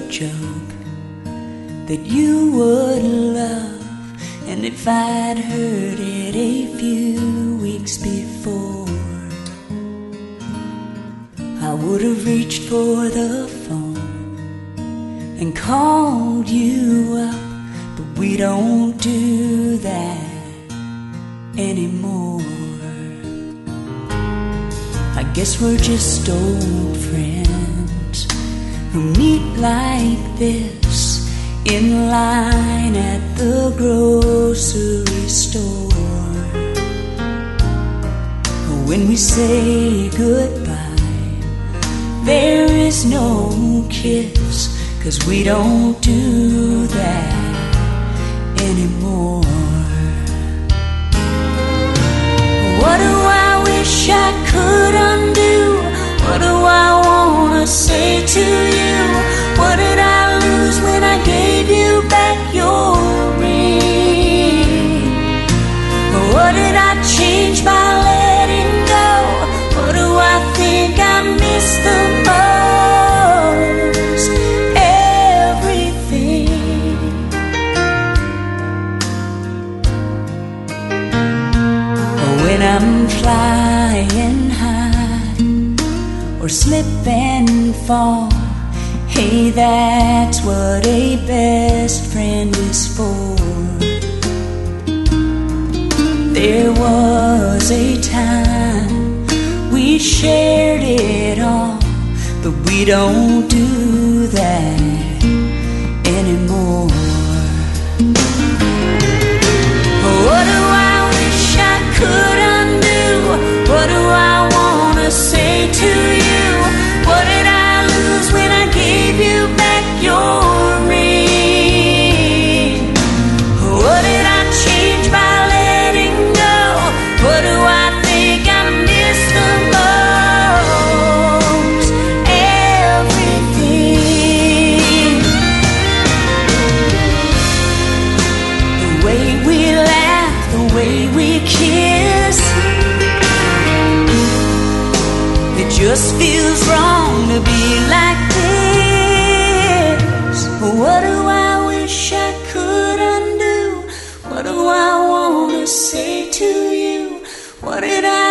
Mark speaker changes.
Speaker 1: joke that you would love. And if I'd heard it a few weeks before, I would have reached for the phone and called you up. But we don't do that anymore. I guess we're just old friends who meet like this in line at the grocery store. When we say goodbye, there is no kiss, 'cause we don't do that anymore. What do I wish I could undo? What do I wanna say to you? What did I lose when I gave you back your ring? What did I change by letting go? What do I think I missed the most? Everything. When I'm flying high or slip and fall, hey, that's what a best friend is for. There was a time we shared it all, but we don't do that anymore. What do I wish I could undo? What do I wanna say to you? What did I lose when I gave you back your ring? What did I change by letting go? What do I think I missed the most? Everything. The way we laugh, the way we kiss, it just feels wrong to be like this. What do I wish I could undo? What do I wanna say to you? What did I